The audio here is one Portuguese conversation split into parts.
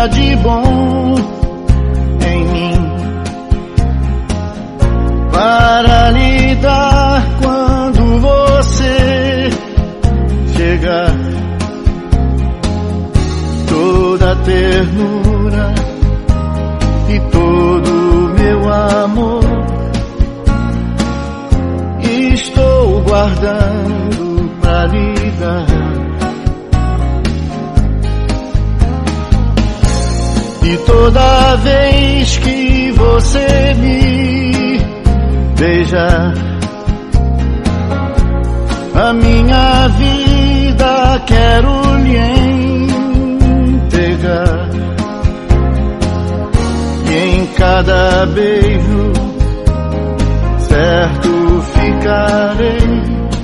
há de bom em mim para lhe dar quando você chegar? Toda a ternura e todo o meu amor estou guardando pra lhe dar. E toda vez que você me beijar, a minha vida quero lhe entregar. E em cada beijo certo ficarei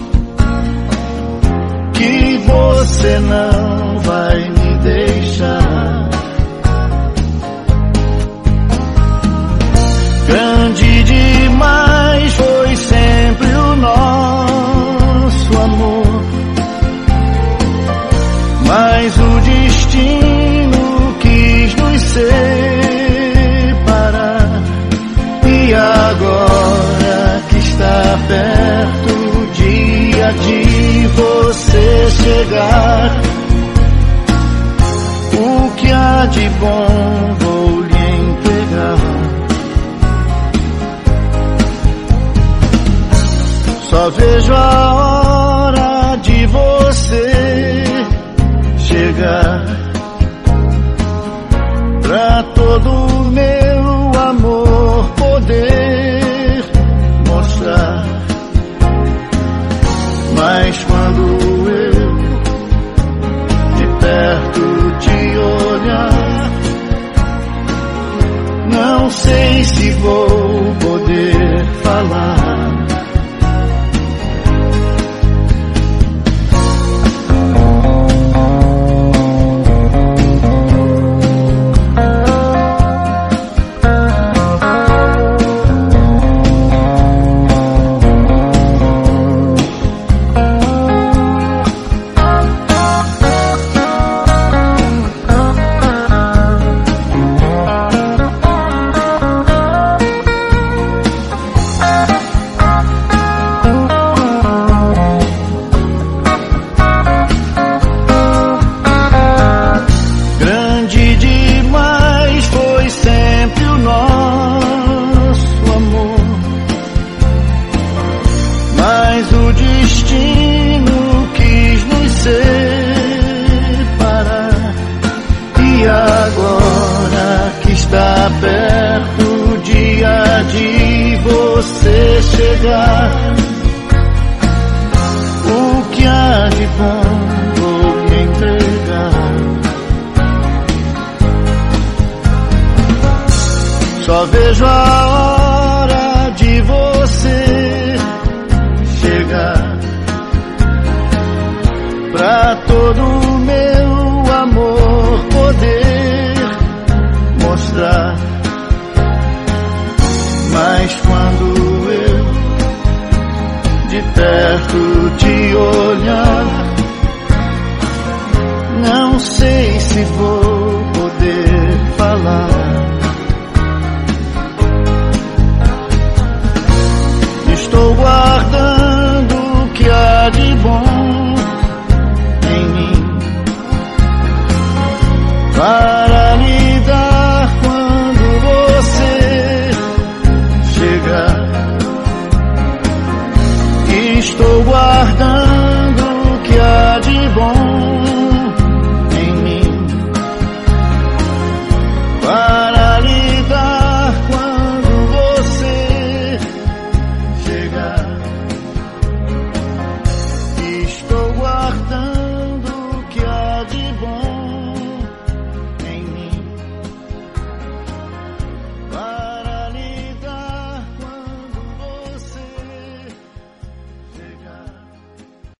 que você não vai me deixar. Grande demais foi sempre o nosso amor, mas o destino quis nos separar. E agora que está perto o dia de você chegar, o que há de bom vou lhe entregar. Só vejo a hora de você chegar, pra todo o meu amor poder mostrar. Mas quando eu de perto te olhar, não sei se vou poder falar. Mas o destino quis nos separar. E agora que está perto o dia de você chegar, o que há de bom vou lhe entregar. Só vejo a hora de você chegar, pra todo o meu amor poder mostrar. Mas quando eu de perto te olhar, não sei se vou